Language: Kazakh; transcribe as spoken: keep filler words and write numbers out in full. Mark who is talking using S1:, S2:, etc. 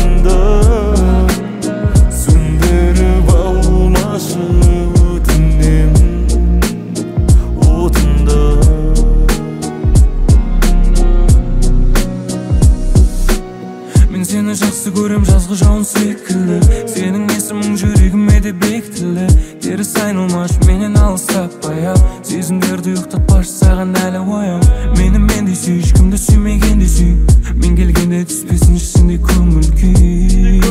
S1: отыңды сөндіріп алмашы өтінем отыңды.
S2: Мен сені жақсы көрем жазғы жауын секілді, сенің есімің жүрегіме де бекітілді. Теріс айналмаш менен алыстаппай ау, сезімдерді ұйықтатпашы саған әлі ояу. Мені мендей сүй, ешкімді сүймегенде сүй, мен келгенде түспесін ішінде көңіл күй.